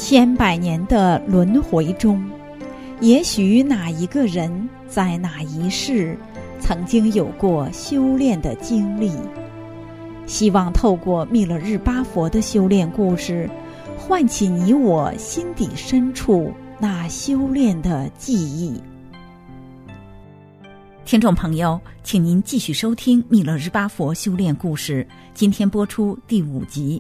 千百年的轮回中，也许哪一个人在哪一世曾经有过修炼的经历，希望透过密勒日巴佛的修炼故事，唤起你我心底深处那修炼的记忆。听众朋友，请您继续收听密勒日巴佛修炼故事，今天播出第5集。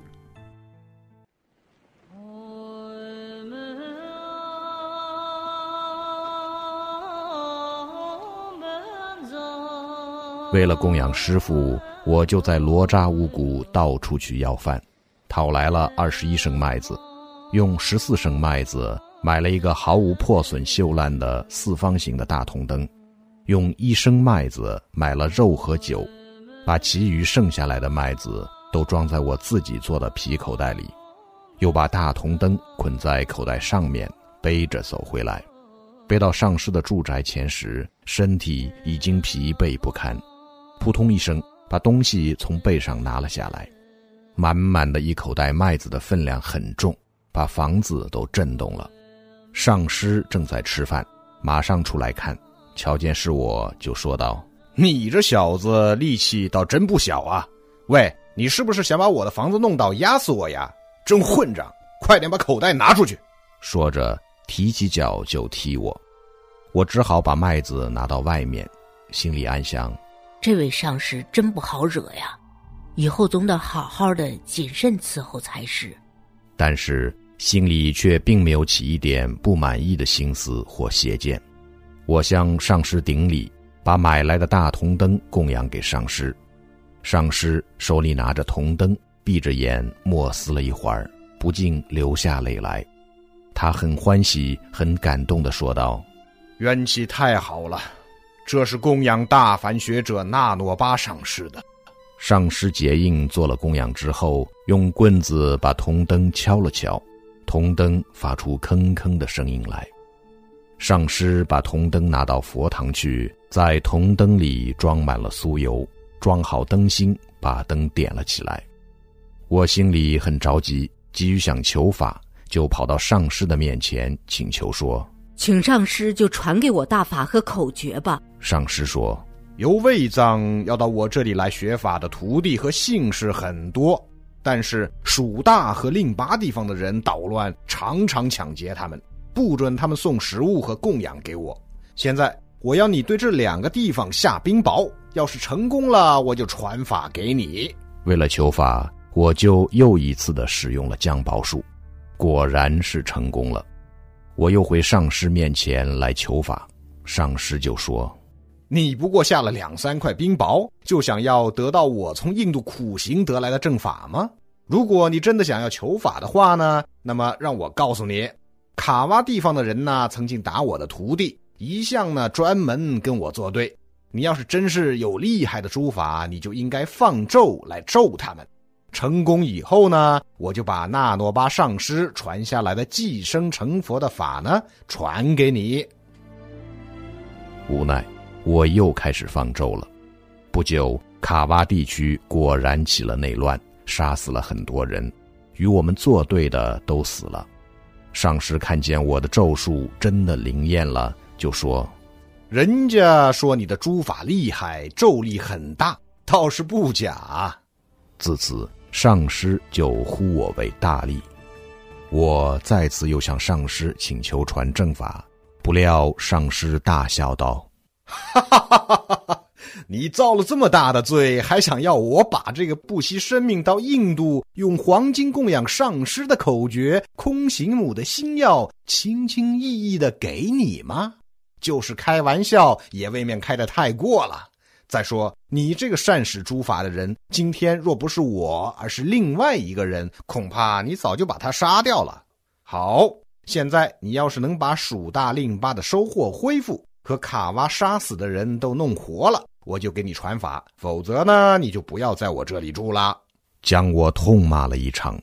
为了供养师父，我就在罗扎乌谷到处去要饭，讨来了21升麦子，用14升麦子买了一个毫无破损锈烂的四方形的大铜灯，用1升麦子买了肉和酒，把其余剩下来的麦子都装在我自己做的皮口袋里，又把大铜灯捆在口袋上面，背着走回来。背到上师的住宅前时，身体已经疲惫不堪，扑通一声把东西从背上拿了下来，满满的一口袋麦子的分量很重，把房子都震动了。上师正在吃饭，马上出来看，瞧见是我就说道： 你这小子力气倒真不小啊，喂，你是不是想把我的房子弄倒压死我呀？真混账，快点把口袋拿出去。 说着提起脚就踢我，我只好把麦子拿到外面，心里暗想， 这位上师真不好惹呀，以后总得好好的谨慎伺候才是。 但是心里却并没有起一点不满意的心思或邪见。我向上师顶礼，把买来的大铜灯供养给上师。上师手里拿着铜灯，闭着眼默思了一会儿，不禁流下泪来。他很欢喜很感动地说道： 运气太好了，这是供养大梵学者纳诺巴上师的。 上师结印做了供养之后，用棍子把铜灯敲了敲，铜灯发出铿铿的声音来。上师把铜灯拿到佛堂去，在铜灯里装满了酥油，装好灯芯，把灯点了起来。我心里很着急，急于想求法，就跑到上师的面前请求说： 请上师就传给我大法和口诀吧。 上师说： 由卫藏要到我这里来学法的徒弟和信士很多，但是蜀大和令拔地方的人捣乱，常常抢劫他们，不准他们送食物和供养给我。现在我要你对这2个地方下冰雹，要是成功了，我就传法给你。 为了求法，我就又一次的使用了降雹术，果然是成功了。我又回上师面前来求法，上师就说： 你不过下了2-3块冰雹，就想要得到我从印度苦行得来的正法吗？如果你真的想要求法的话呢，那么让我告诉你，卡哇地方的人呢，曾经打我的徒弟，一向呢专门跟我作对。你要是真是有厉害的诸法，你就应该放咒来咒他们。成功以后呢，我就把纳诺巴上师传下来的寄生成佛的法呢传给你。 无奈我又开始放咒了。不久，卡哇地区果然起了内乱，杀死了很多人，与我们作对的都死了。上师看见我的咒术真的灵验了，就说： 人家说你的诸法厉害，咒力很大，倒是不假。 自此上师就呼我为大力。我再次又向上师请求传正法，不料上师大笑道： 哈哈哈哈哈！你造了这么大的罪，还想要我把这个不惜生命到印度用黄金供养上师的口诀空行母的心药轻轻易易的给你吗？就是开玩笑也未免开得太过了。再说你这个善使诸法的人，今天若不是我，而是另外一个人，恐怕你早就把他杀掉了。好，现在你要是能把蜀大令巴的收获恢复，和卡哇杀死的人都弄活了，我就给你传法，否则呢，你就不要在我这里住了。 将我痛骂了一场。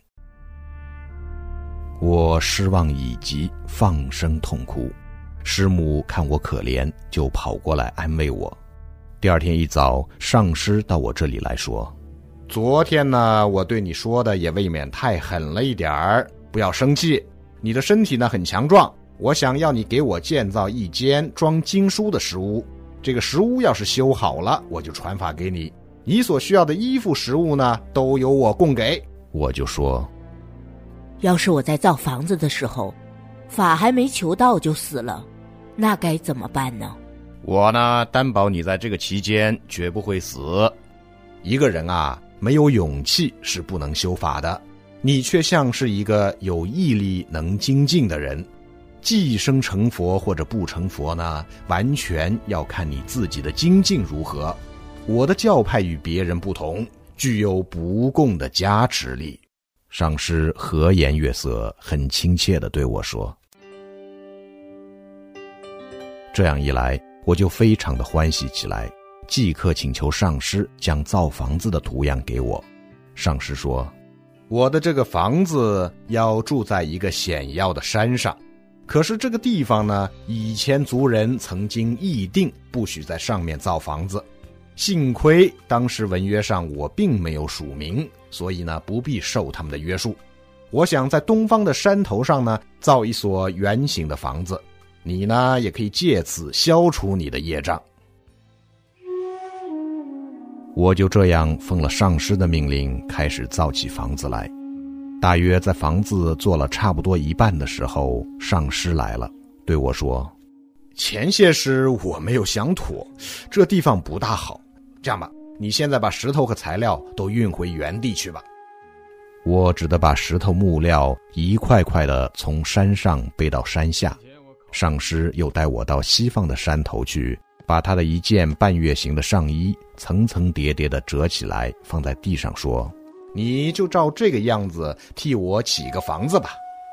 我失望已极，放声痛哭。师母看我可怜，就跑过来安慰我。第二天一早，上师到我这里来说：昨天呢，我对你说的也未免太狠了一点儿，不要生气。 你的身体呢很强壮，我想要你给我建造一间装经书的石屋，这个石屋要是修好了，我就传法给你，你所需要的衣服食物呢都由我供给。 我就说， 要是我在造房子的时候，法还没求到就死了，那该怎么办呢？ 我呢担保你在这个期间绝不会死。 一个人啊，没有勇气是不能修法的，你却像是一个有毅力能精进的人，寄生成佛或者不成佛呢，完全要看你自己的精进如何。我的教派与别人不同，具有不共的加持力。 上师和颜悦色，很亲切地对我说。这样一来，我就非常的欢喜起来，即刻请求上师将造房子的图样给我。上师说， 我的这个房子要住在一个险要的山上，可是这个地方呢，以前族人曾经议定不许在上面造房子，幸亏当时文约上我并没有署名，所以呢不必受他们的约束。我想在东方的山头上呢造一所圆形的房子，你呢也可以借此消除你的业障。 我就这样奉了上师的命令，开始造起房子来。大约在房子做了差不多一半的时候，上师来了，对我说， 前些时我没有想妥，这地方不大好，这样吧，你现在把石头和材料都运回原地去吧。 我只得把石头木料一块块的从山上背到山下。上师又带我到西方的山头去，把他的一件半月形的上衣层层叠叠的折起来，放在地上说， 你就照这个样子替我起个房子吧。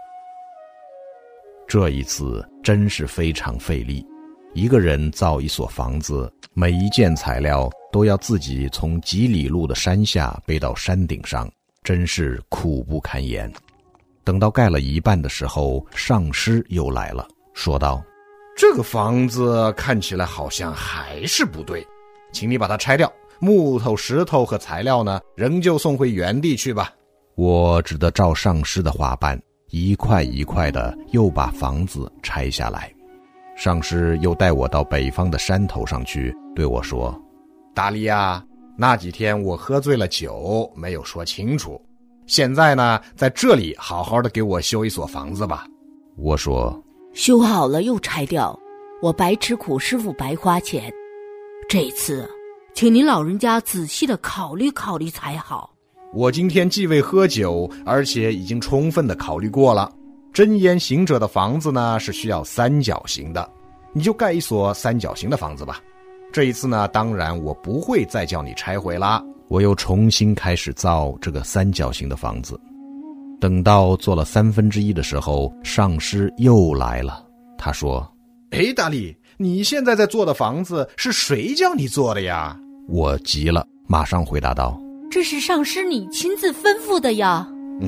这一次真是非常费力，一个人造一所房子，每一件材料都要自己从几里路的山下背到山顶上，真是苦不堪言。等到盖了一半的时候，上师又来了，说道， 这个房子看起来好像还是不对，请你把它拆掉，木头、石头和材料呢，仍旧送回原地去吧。 我只得照上师的话办，一块一块的又把房子拆下来。上师又带我到北方的山头上去，对我说， 大力啊，那几天我喝醉了酒，没有说清楚，现在呢，在这里好好的给我修一所房子吧。 我说， 修好了又拆掉，我白吃苦，师傅白花钱，这次请您老人家仔细的考虑考虑才好。 我今天既未喝酒，而且已经充分的考虑过了，真言行者的房子呢是需要三角形的，你就盖一所三角形的房子吧。这一次呢，当然我不会再叫你拆毁啦。 我又重新开始造这个三角形的房子。等到做了1/3的时候，上师又来了，他说， 哎，大力，你现在在做的房子是谁叫你做的呀？ 我急了，马上回答道， 这是上师你亲自吩咐的呀。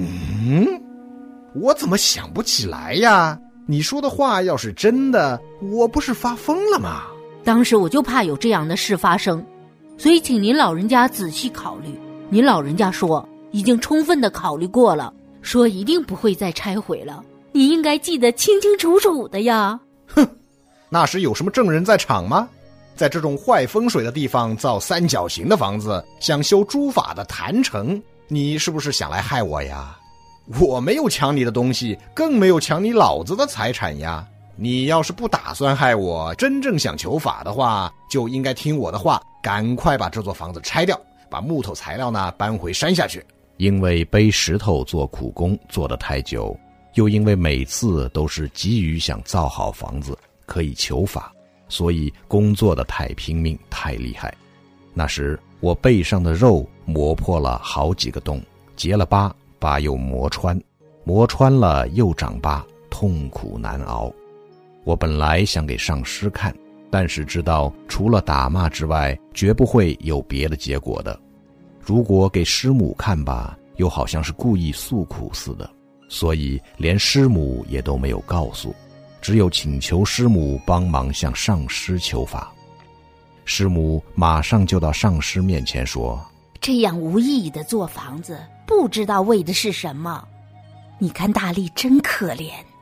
我怎么想不起来呀？你说的话要是真的，我不是发疯了吗？ 当时我就怕有这样的事发生，所以请您老人家仔细考虑。您老人家说已经充分的考虑过了，说一定不会再拆毁了，你应该记得清清楚楚的呀。 哼，那时有什么证人在场吗？在这种坏风水的地方造三角形的房子，想修诸法的坛城，你是不是想来害我呀？我没有抢你的东西，更没有抢你老子的财产呀。你要是不打算害我，真正想求法的话，就应该听我的话，赶快把这座房子拆掉，把木头材料呢搬回山下去。 因为背石头做苦工做得太久，又因为每次都是急于想造好房子可以求法，所以工作得太拼命太厉害。那时我背上的肉磨破了好几个洞，结了疤，疤又磨穿，磨穿了又长疤，痛苦难熬。我本来想给上师看，但是知道除了打骂之外，绝不会有别的结果的。如果给师母看吧，又好像是故意诉苦似的，所以连师母也都没有告诉，只有请求师母帮忙向上师求法。师母马上就到上师面前说， 这样无意义的做房子，不知道为的是什么。你看大力真可怜，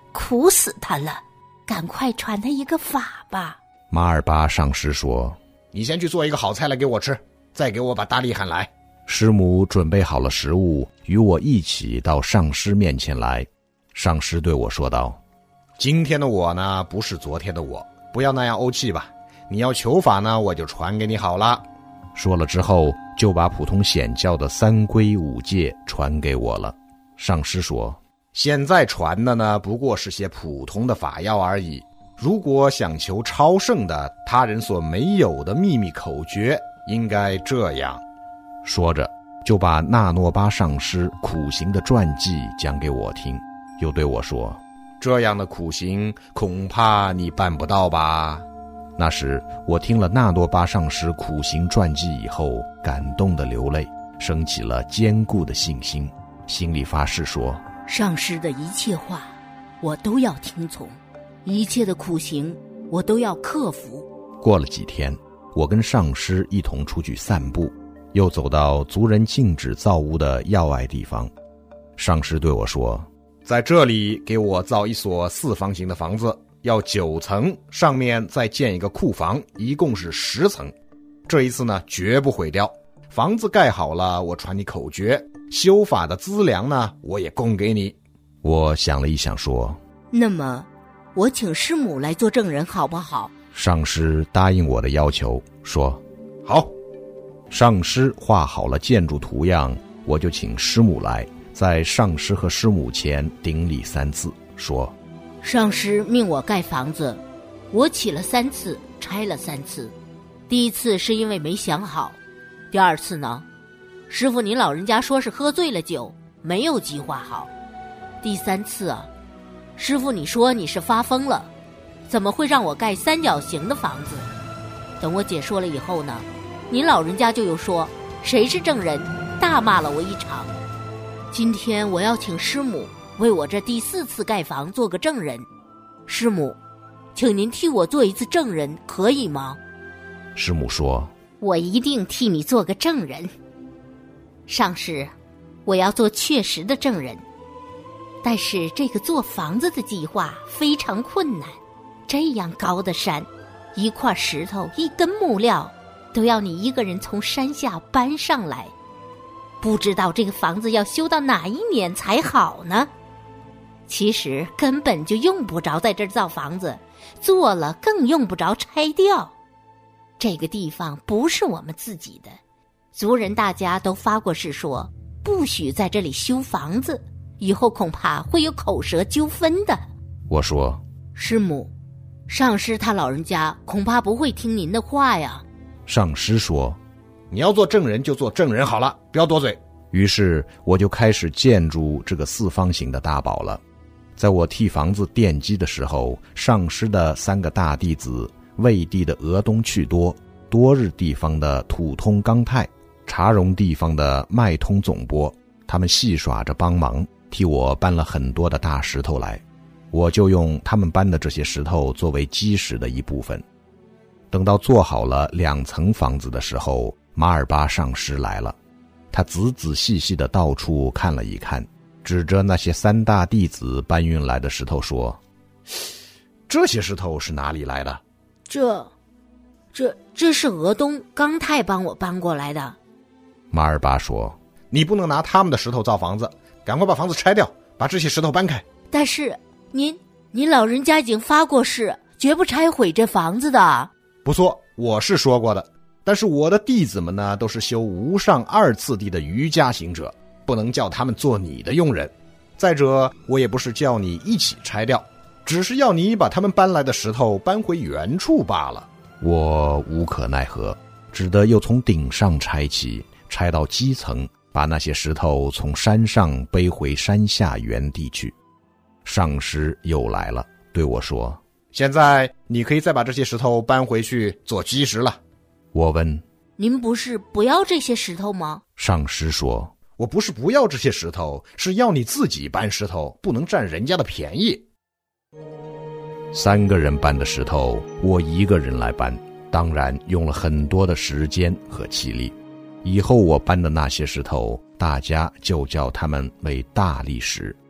苦死他了，赶快传他一个法吧。 马尔巴上师说， 你先去做一个好菜来给我吃，再给我把大力喊来。 师母准备好了食物，与我一起到上师面前来。上师对我说道， 今天的我呢，不是昨天的我，不要那样怄气吧。你要求法呢，我就传给你好了。 说了之后，就把普通显教的3规5戒传给我了。上师说， 现在传的呢，不过是些普通的法要而已。如果想求超胜的他人所没有的秘密口诀，应该这样。 说着，就把那诺巴上师苦行的传记讲给我听，又对我说， 这样的苦行恐怕你办不到吧。 那时我听了那诺巴上师苦行传记以后，感动得流泪，升起了坚固的信心，心里发誓说， 上师的一切话我都要听从，一切的苦行我都要克服。 过了几天，我跟上师一同出去散步，又走到族人禁止造屋的要隘地方。上师对我说， 在这里给我造一所4方形的房子，要9层，上面再建一个库房，一共是10层。这一次呢，绝不毁掉。房子盖好了，我传你口诀，修法的资粮呢，我也供给你。 我想了一想说， 那么我请师母来做证人好不好？ 上师答应我的要求，说好。 上师画好了建筑图样，我就请师母来，在上师和师母前顶礼3次，说， 上师命我盖房子，我起了3次，拆了3次。第一次是因为没想好，第二次呢，师父您老人家说是喝醉了酒，没有计划好。第3次啊，师父你说你是发疯了，怎么会让我盖3角形的房子？等我解说了以后呢，您老人家就又说谁是证人，大骂了我一场。今天我要请师母为我这第4次盖房做个证人，师母，请您替我做一次证人，可以吗？ 师母说， 我一定替你做个证人。上师，我要做确实的证人，但是这个做房子的计划非常困难。这样高的山，一块石头，一根木料，都要你一个人从山下搬上来。不知道这个房子要修到哪一年才好呢？其实根本就用不着在这儿造房子，做了更用不着拆掉。这个地方不是我们自己的，族人大家都发过誓说，不许在这里修房子，以后恐怕会有口舌纠纷的。 我说， 师母，上师他老人家恐怕不会听您的话呀。 上师说， 你要做证人就做证人好了，不要多嘴。 于是我就开始建筑这个4方形的大堡了。在我替房子奠基的时候，上师的3个大弟子，魏地的俄东去多，多日地方的土通刚泰，茶荣地方的麦通总波，他们戏耍着帮忙，替我搬了很多的大石头来。我就用他们搬的这些石头作为基石的一部分。等到做好了2层房子的时候，马尔巴上师来了，他仔仔细细地到处看了一看，指着那些3大弟子搬运来的石头说， 这些石头是哪里来的？ 这是俄东刚泰帮我搬过来的。 马尔巴说， 你不能拿他们的石头造房子，赶快把房子拆掉，把这些石头搬开。 但是您老人家已经发过誓，绝不拆毁这房子的。 不错，我是说过的，但是我的弟子们呢，都是修无上2次第的瑜伽行者，不能叫他们做你的佣人。再者，我也不是叫你一起拆掉，只是要你把他们搬来的石头搬回原处罢了。 我无可奈何，只得又从顶上拆起，拆到基层，把那些石头从山上背回山下原地去。上师又来了，对我说， 现在你可以再把这些石头搬回去做基石了。 我问， 您不是不要这些石头吗？ 上师说， 我不是不要这些石头，是要你自己搬石头，不能占人家的便宜。 3个人搬的石头，我1个人来搬，当然用了很多的时间和气力。以后我搬的那些石头，大家就叫他们为大力石。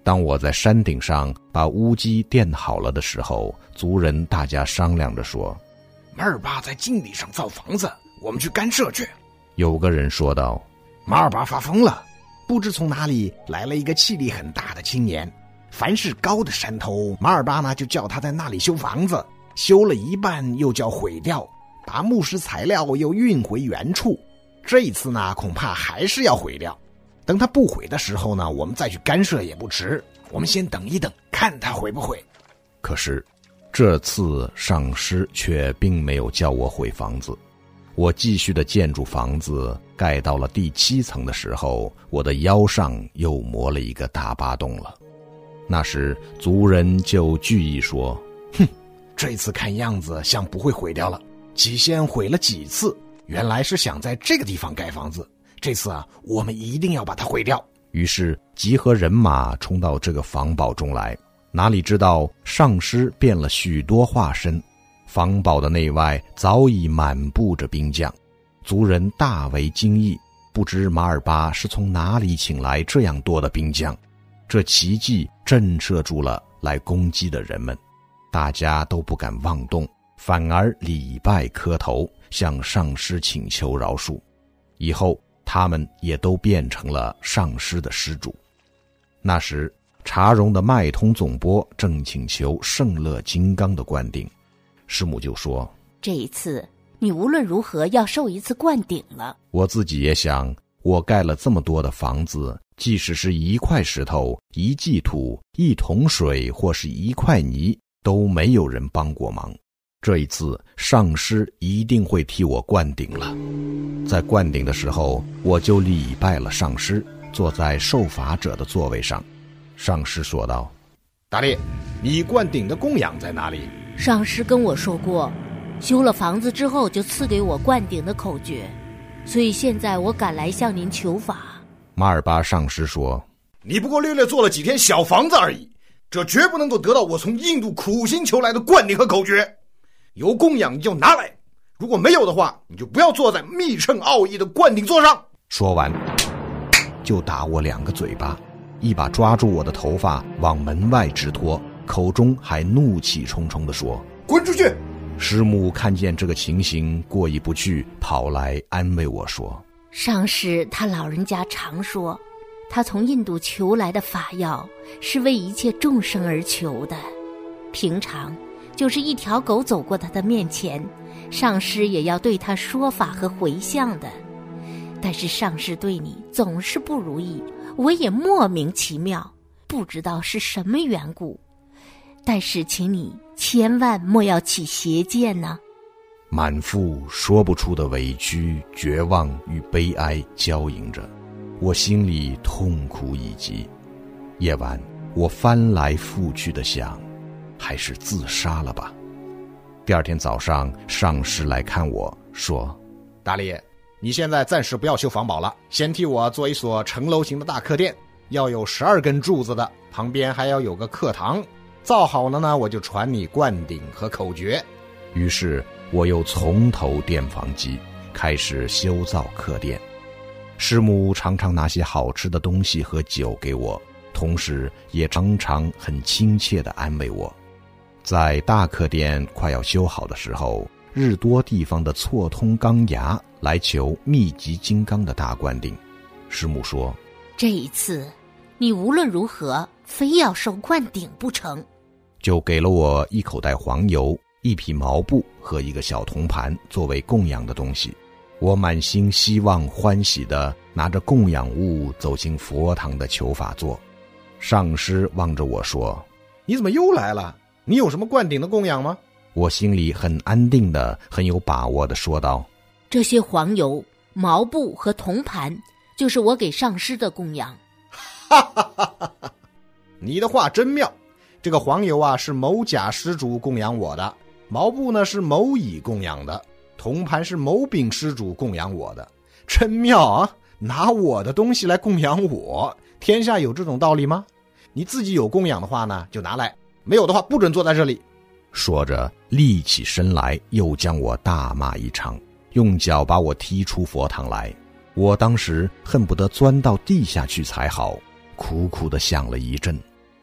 当我在山顶上把屋基垫好了的时候，族人大家商量着说， 马尔巴在境地上造房子，我们去干涉去。 有个人说道， 马尔巴发疯了，不知从哪里来了一个气力很大的青年，凡是高的山头，马尔巴呢就叫他在那里修房子，修了一半又叫毁掉，把木石材料又运回原处。这一次呢，恐怕还是要毁掉。等他不毁的时候呢，我们再去干涉也不迟。我们先等一等，看他毁不毁。 可是这次上师却并没有叫我毁房子。我继续的建筑房子，盖到了第7层的时候，我的腰上又磨了一个大疤洞了。那时族人就聚议说， 这次看样子像不会毁掉了，起先毁了几次，原来是想在这个地方盖房子，这次啊，我们一定要把它毁掉。 于是集合人马冲到这个房堡中来，哪里知道上师变了许多化身，房堡的内外早已满布着兵将，族人大为惊异，不知马尔巴是从哪里请来这样多的兵将。这奇迹震慑住了来攻击的人们，大家都不敢妄动，反而礼拜磕头，向上师请求饶恕。以后他们也都变成了上师的施主。那时茶荣的脉通总拨正请求圣乐金刚的灌顶，师母就说， 这一次你无论如何要受一次灌顶了。 我自己也想，我盖了这么多的房子，即使是一块石头、一畦土、一桶水或是一块泥，都没有人帮过忙。这一次上师一定会替我灌顶了。在灌顶的时候，我就礼拜了上师，坐在受法者的座位上。上师说道， 大力，你灌顶的供养在哪里？ 上师跟我说过，修了房子之后就赐给我灌顶的口诀，所以现在我赶来向您求法。 马尔巴上师说， 你不过略略做了几天小房子而已，这绝不能够得到我从印度苦心求来的灌顶和口诀。有供养你就拿来，如果没有的话，你就不要坐在密乘奥义的灌顶座上。 说完就打我2个嘴巴，一把抓住我的头发往门外直拖，口中还怒气冲冲地说， 滚出去。 师母看见这个情形，过意不去，跑来安慰我说， 上师他老人家常说，他从印度求来的法药是为一切众生而求的，平常就是一条狗走过他的面前，上师也要对他说法和回向的。但是上师对你总是不如意，我也莫名其妙，不知道是什么缘故。但是请你千万莫要起邪见呢。 满腹说不出的委屈、绝望与悲哀交映着，我心里痛苦已极。夜晚我翻来覆去的想，还是自杀了吧。第2天早上，上师来看我说， 大力，你现在暂时不要修房堡了，先替我做一所城楼型的大客店，要有12根柱子的，旁边还要有个课堂，造好了呢，我就传你灌顶和口诀。 于是我又从头垫房基，开始修造客店。师母常常拿些好吃的东西和酒给我，同时也常常很亲切地安慰我。在大客店快要修好的时候，日多地方的错通钢牙来求密集金刚的大灌顶。师母说， 这一次你无论如何非要受灌顶不成， 就给了我1口袋黄油、1匹毛布和1个小铜盘作为供养的东西。我满心希望欢喜地拿着供养物走进佛堂的求法座。上师望着我说， 你怎么又来了？你有什么灌顶的供养吗？ 我心里很安定的、很有把握的说道， 这些黄油、毛布和铜盘就是我给上师的供养。 哈哈哈哈哈！你的话真妙。这个黄油啊是某甲施主供养我的，毛布呢是某乙供养的，铜盘是某丙施主供养我的。真妙啊，拿我的东西来供养我，天下有这种道理吗？你自己有供养的话呢就拿来，没有的话不准坐在这里。 说着立起身来，又将我大骂一场，用脚把我踢出佛堂来。我当时恨不得钻到地下去才好，苦苦地想了一阵，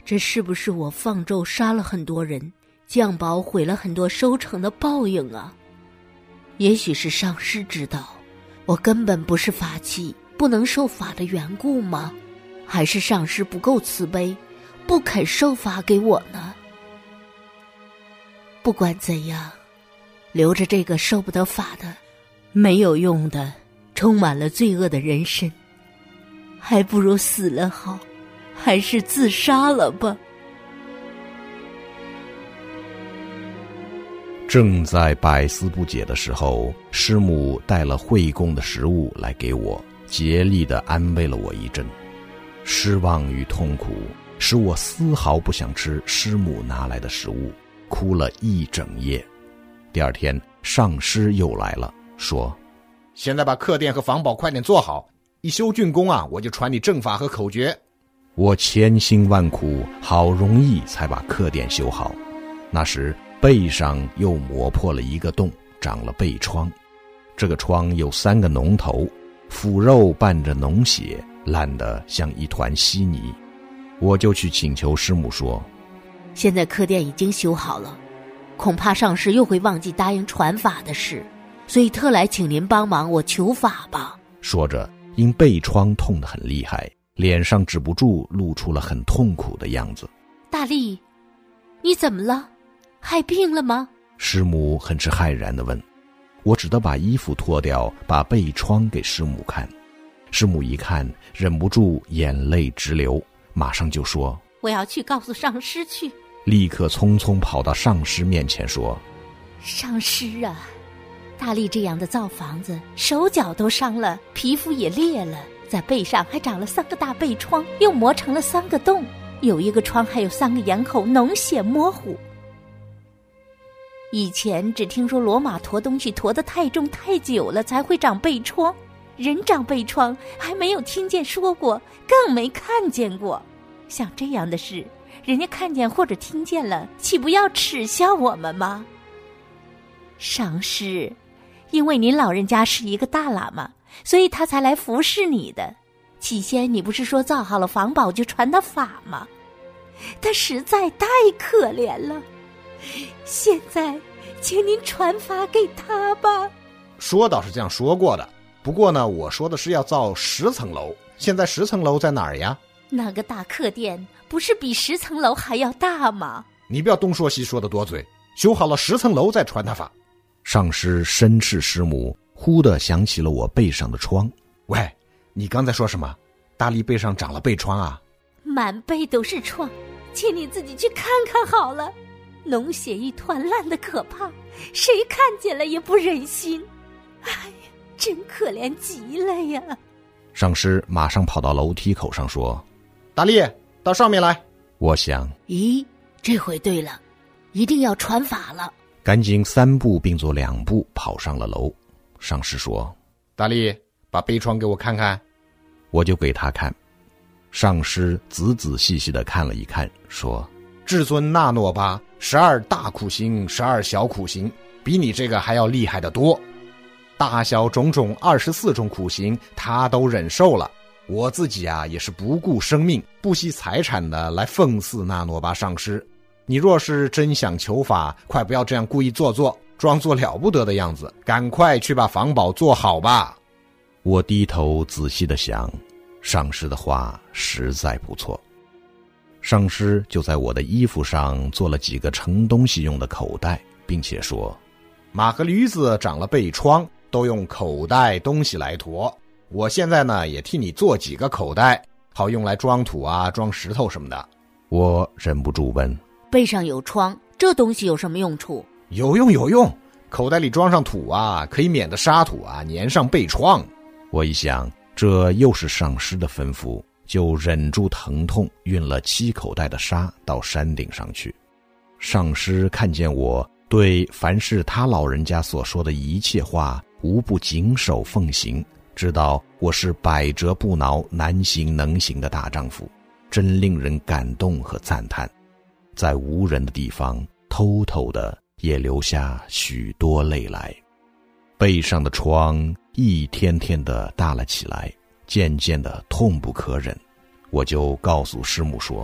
这是不是我放咒杀了很多人，降宝毁了很多收成的报应啊？也许是上师知道我根本不是法器，不能受法的缘故吗？还是上师不够慈悲，不肯授法给我呢？不管怎样，留着这个受不得法的、没有用的、充满了罪恶的人身，还不如死了好，还是自杀了吧。 正在百思不解的时候，师母带了会供的食物来给我，竭力地安慰了我一阵。失望与痛苦使我丝毫不想吃师母拿来的食物，哭了一整夜。第二天，上师又来了，说： 现在把客店和房堡快点做好，一修竣工啊，我就传你正法和口诀。 我千辛万苦，好容易才把客店修好。那时背上又磨破了一个洞，长了背疮。这个疮有3个脓头，腐肉伴着脓血，烂得像一团稀泥。我就去请求师母说： 现在客店已经修好了，恐怕上师又会忘记答应传法的事，所以特来请您帮忙我求法吧。 说着，因背疮痛得很厉害，脸上止不住露出了很痛苦的样子。 大力，你怎么了？害病了吗？ 师母很是骇然地问。我只得把衣服脱掉，把背疮给师母看。师母一看，忍不住眼泪直流，马上就说： 我要去告诉上师去。 立刻匆匆跑到上师面前说： 上师啊，大力这样的造房子，手脚都伤了，皮肤也裂了，在背上还长了3个大背疮，又磨成了3个洞，有一个疮还有3个眼口，脓血模糊。以前只听说骡马驮东西驮得太重太久了才会长背疮，人长背疮还没有听见说过，更没看见过。像这样的事，人家看见或者听见了，岂不要耻笑我们吗？上师，因为您老人家是一个大喇嘛，所以他才来服侍你的。起先你不是说造好了房堡就传他法吗？他实在太可怜了，现在请您传法给他吧。 说倒是这样说过的，不过呢，我说的是要造10层楼，现在10层楼在哪儿呀？ 那个大客店不是比10层楼还要大吗？ 你不要东说西说的多嘴，修好了10层楼再传他法。 上师申斥师母，忽地想起了我背上的疮。 喂，你刚才说什么？大力背上长了背疮啊？ 满背都是疮，请你自己去看看好了，脓血一团，烂得可怕，谁看见了也不忍心。哎呀，真可怜极了呀。 上师马上跑到楼梯口上说： 大力，到上面来。 我想， 咦，这回对了，一定要传法了。 赶紧3步并作2步跑上了楼。上师说： 大力，把背疮给我看看。 我就给他看。上师仔仔细细地看了一看，说： 至尊那诺巴12大苦行，12小苦行，比你这个还要厉害得多。大小种种24种苦行他都忍受了，我自己啊也是不顾生命不惜财产的来奉祀那诺巴上师。你若是真想求法，快不要这样故意做作，装作了不得的样子，赶快去把房堡做好吧。 我低头仔细地想，上师的话实在不错。上师就在我的衣服上做了几个盛东西用的口袋，并且说： 马和驴子长了背疮，都用口袋东西来驮，我现在呢也替你做几个口袋，好用来装土啊，装石头什么的。 我忍不住问： 背上有疮，这东西有什么用处？ 有用，口袋里装上土啊，可以免得沙土啊粘上背疮。 我一想，这又是上师的吩咐，就忍住疼痛，运了7口袋的沙到山顶上去。上师看见我对凡是他老人家所说的一切话无不谨守奉行，知道我是百折不挠、难行能行的大丈夫，真令人感动和赞叹。在无人的地方偷偷的也流下许多泪来。背上的疮一天天的大了起来，渐渐的痛不可忍。我就告诉师母说：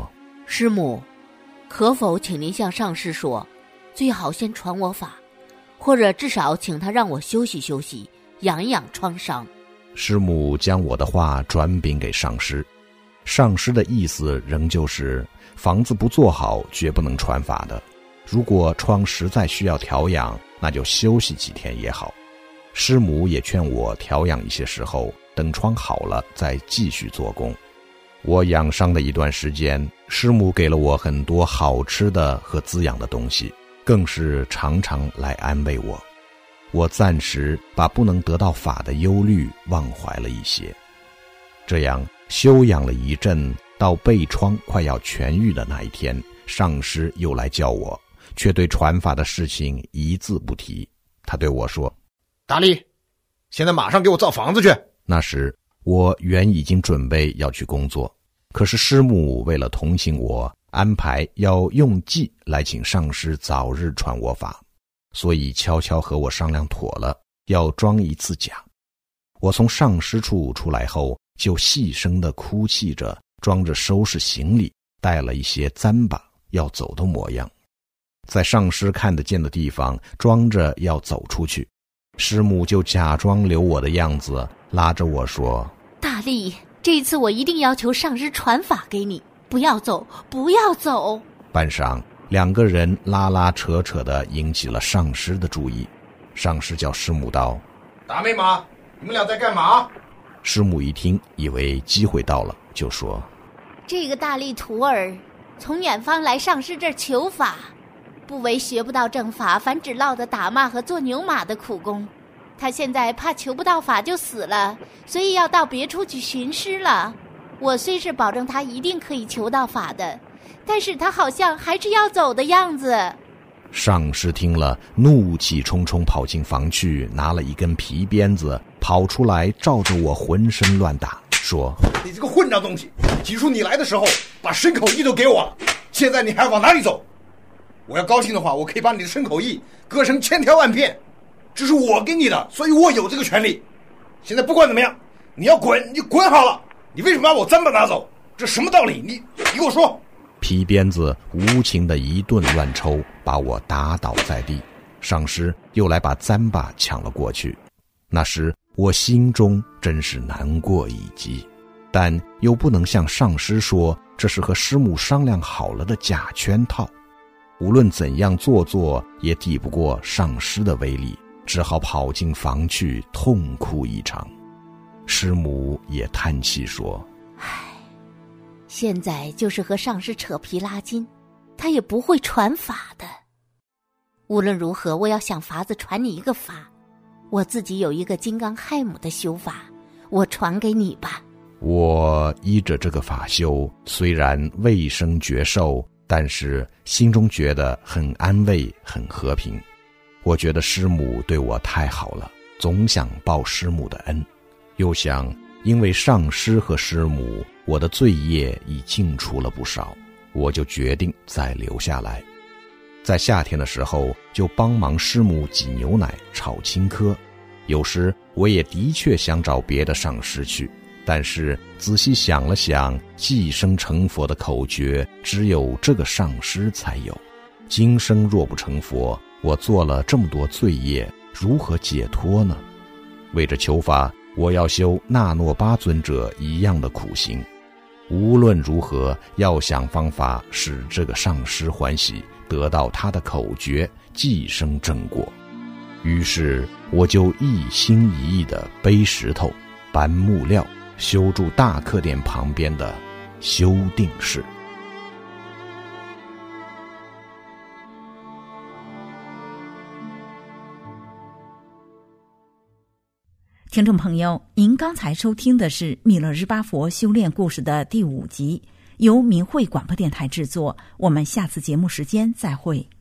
师母，可否请您向上师说，最好先传我法，或者至少请他让我休息休息，养一养创伤。 师母将我的话转禀给上师，上师的意思仍旧房子不做好绝不能传法的，如果疮实在需要调养，那就休息几天也好。师母也劝我调养一些时候，等疮好了再继续做工。我养伤的一段时间，师母给了我很多好吃的和滋养的东西，更是常常来安慰我。我暂时把不能得到法的忧虑忘怀了一些。这样休养了一阵，到背疮快要痊愈的那一天，上师又来叫我，却对传法的事情一字不提。他对我说： 大力，现在马上给我造房子去。 那时我原已经准备要去工作，可是师母为了同情我，安排要用计来请上师早日传我法，所以悄悄和我商量妥了，要装一次假。我从上师处出来后，就细声地哭泣着，装着收拾行李，带了一些糌粑要走的模样，在上师看得见的地方装着要走出去。师母就假装留我的样子，拉着我说： 大力，这一次我一定要求上师传法给你，不要走，不要走。 半晌，两个人拉拉扯扯地引起了上师的注意。上师叫师母道： 大妹妈，你们俩在干嘛？ 师母一听，以为机会到了，就说： 这个大力徒儿从远方来上师这儿求法，不为学不到正法，反只落得打骂和做牛马的苦工。他现在怕求不到法就死了，所以要到别处去寻师了。我虽是保证他一定可以求到法的，但是他好像还是要走的样子。 上师听了，怒气冲冲跑进房去，拿了一根皮鞭子跑出来，照着我浑身乱打，说： 你这个混账东西，起初你来的时候把身口意都给我了，现在你还往哪里走？我要高兴的话，我可以把你的身口意割成千条万片，这是我给你的，所以我有这个权利。现在不管怎么样，你要滚，你滚好了。你为什么把我糌粑拿走？这什么道理？你给我说。 皮鞭子无情的一顿乱抽，把我打倒在地。上师又来把糌粑抢了过去。那时我心中真是难过已极，但又不能向上师说这是和师母商量好了的假圈套。无论怎样做作，也抵不过上师的威力，只好跑进房去痛哭一场。师母也叹气说： 现在就是和上师扯皮拉筋，他也不会传法的。无论如何，我要想法子传你一个法。我自己有一个金刚亥母的修法，我传给你吧。 我依着这个法修，虽然未生觉受，但是心中觉得很安慰，很和平。我觉得师母对我太好了，总想报师母的恩，又想因为上师和师母，我的罪业已净除了不少，我就决定再留下来。在夏天的时候，就帮忙师母挤牛奶、炒青稞。有时我也的确想找别的上师去，但是仔细想了想，寄生成佛的口诀只有这个上师才有。今生若不成佛，我做了这么多罪业，如何解脱呢？为着求法，我要修那诺巴尊者一样的苦行。无论如何，要想方法使这个上师欢喜，得到他的口诀，寄生正果。于是我就一心一意地背石头、搬木料，修筑大客殿旁边的修定室。 听众朋友，您刚才收听的是密勒日巴佛修炼故事的第5集，由明慧广播电台制作。我们下次节目时间再会。